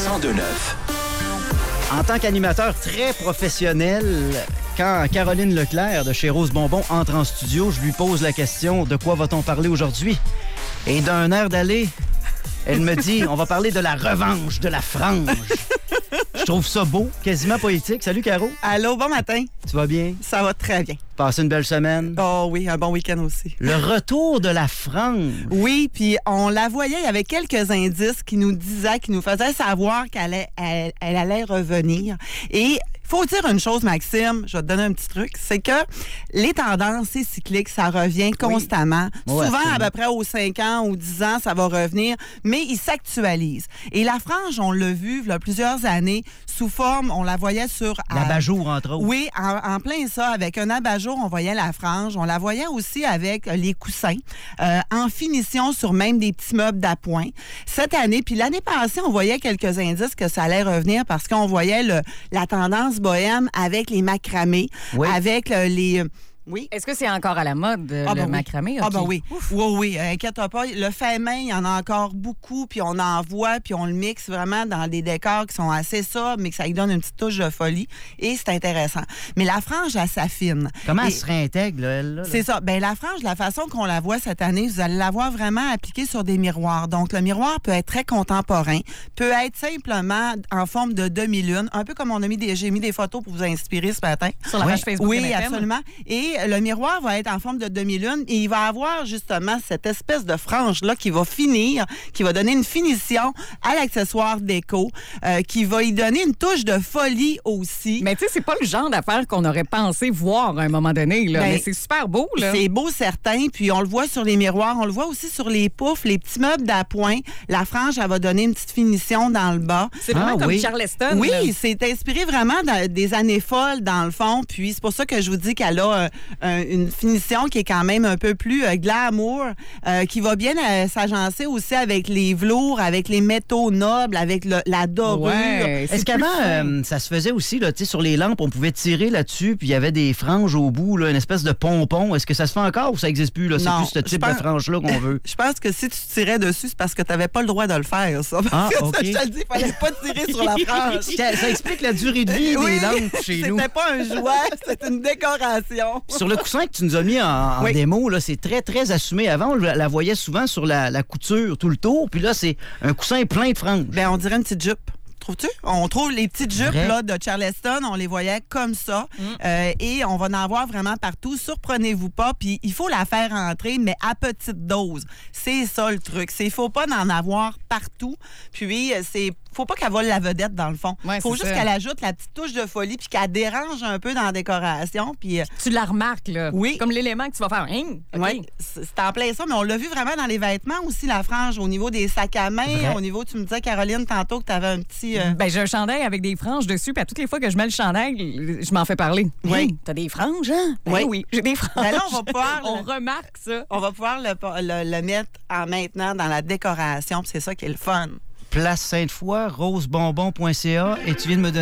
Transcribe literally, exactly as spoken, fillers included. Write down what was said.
cent deux neuf. En tant qu'animateur très professionnel, quand Caroline Leclerc de chez Rose Bonbon entre en studio, je lui pose la question « De quoi va-t-on parler aujourd'hui? » Et d'un air d'aller, elle me dit « On va parler de la revanche de la frange. » Je trouve ça beau, quasiment poétique. Salut, Caro. Allô, bon matin. Tu vas bien? Ça va très bien. Passé une belle semaine? Oh oui, un bon week-end aussi. Le retour de la frange. Oui, puis on la voyait, il y avait quelques indices qui nous disaient, qui nous faisaient savoir qu'elle allait, elle, elle allait revenir. Et il faut dire une chose, Maxime, je vais te donner un petit truc, c'est que les tendances, c'est cyclique, ça revient constamment. Oui. Ouais, Souvent, absolument. à peu près aux cinq ans ou dix ans, ça va revenir, mais il s'actualise. Et la frange, on l'a vu il y a plusieurs années, sous forme, on la voyait sur... L'abat-jour, entre autres. Oui, en, en plein ça, avec un abat-jour, on voyait la frange. On la voyait aussi avec les coussins, euh, en finition sur même des petits meubles d'appoint. Cette année, puis l'année passée, on voyait quelques indices que ça allait revenir parce qu'on voyait le, la tendance bohème avec les macramés, Oui. avec le, les... Oui. Est-ce que c'est encore à la mode, Ah, le ben oui. macramé? Ah OK. ben oui. Oui, oui, euh, inquiète pas. Le fait main, il y en a encore beaucoup, puis on en voit, puis on le mixe vraiment dans des décors qui sont assez sobres, mais que ça lui donne une petite touche de folie, et c'est intéressant. Mais la frange, elle s'affine. Comment Et elle se réintègre, là, elle? Là, là? c'est ça. Ben la frange, la façon qu'on la voit cette année, vous allez la voir vraiment appliquée sur des miroirs. Donc, le miroir peut être très contemporain, peut être simplement en forme de demi-lune, un peu comme on a mis des, j'ai mis des photos pour vous inspirer ce matin. Sur la Oui. page Facebook Oui, M F M? absolument. Et le miroir va être en forme de demi-lune et il va avoir justement cette espèce de frange-là qui va finir, qui va donner une finition à l'accessoire déco, euh, qui va y donner une touche de folie aussi. Mais tu sais, c'est pas le genre d'affaire qu'on aurait pensé voir à un moment donné, là. Ben, Mais c'est super beau, là. C'est beau, certain. Puis on le voit sur les miroirs. On le voit aussi sur les poufs, les petits meubles d'appoint. La frange, elle va donner une petite finition dans le bas. C'est vraiment Ah, comme oui. Charleston. Oui, là. c'est inspiré vraiment de- des années folles, dans le fond. Puis c'est pour ça que je vous dis qu'elle a euh, un- une finition qui est quand même un peu plus euh, glamour, euh, qui va bien euh, s'agencer aussi avec les velours, avec les métaux nobles, avec le- la dorure. Ouais, c'est Est-ce plus qu'avant, fin. euh, ça se faisait aussi, là, tu sais, sur les lampes, on pouvait tirer là-dessus, puis il y avait des franges au bout, là, une espèce de pompon. Est-ce que ça se fait encore ou ça n'existe plus? Là? C'est Non, plus ce je type pense- de frange-là qu'on veut. Je pense que si tu tirais dessus, c'est parce que tu n'avais pas le droit de le faire, ça. Parce Ah, que OK. ça, je te le dis, il fallait pas tirer sur la frange. Ça, ça explique la durée de vie Oui, des lampes chez nous. c'était pas un jouet, c'était une décoration. Sur le coussin que tu nous as mis en, en Oui. démo, là, c'est très, très assumé. Avant, on la voyait souvent sur la, la couture tout le tour, puis là, c'est un coussin plein de franges. Ben, on dirait une petite jupe. Trouves-tu? On trouve les petites jupes Vrai. là, de Charleston, on les voyait comme ça. Euh, et on va en avoir vraiment partout. Surprenez-vous pas. Puis il faut la faire entrer, mais à petite dose. C'est ça le truc. Il ne faut pas en avoir partout. Puis c'est faut pas qu'elle vole la vedette, dans le fond. Il Ouais, faut c'est juste ça. qu'elle ajoute la petite touche de folie puis qu'elle dérange un peu dans la décoration. Puis euh, Tu la remarques, là. Oui. Comme l'élément que tu vas faire. Hein? OK. oui, c'est c'est en plein ça, mais on l'a vu vraiment dans les vêtements aussi, la frange, au niveau des sacs à main, Vrai. au niveau, tu me disais, Caroline, tantôt que tu avais un petit... euh, Ben, j'ai un chandail avec des franges dessus, puis à toutes les fois que je mets le chandail, je m'en fais parler. Oui. Hey, t'as des franges, hein? Ben Oui. oui, j'ai des franges. Ben là, on va pouvoir On le- remarque ça. On va pouvoir le, le- le mettre en maintenant dans la décoration, puis c'est ça qui est le fun. Place Sainte-Foy, rosebonbon point c a, et tu viens de me donner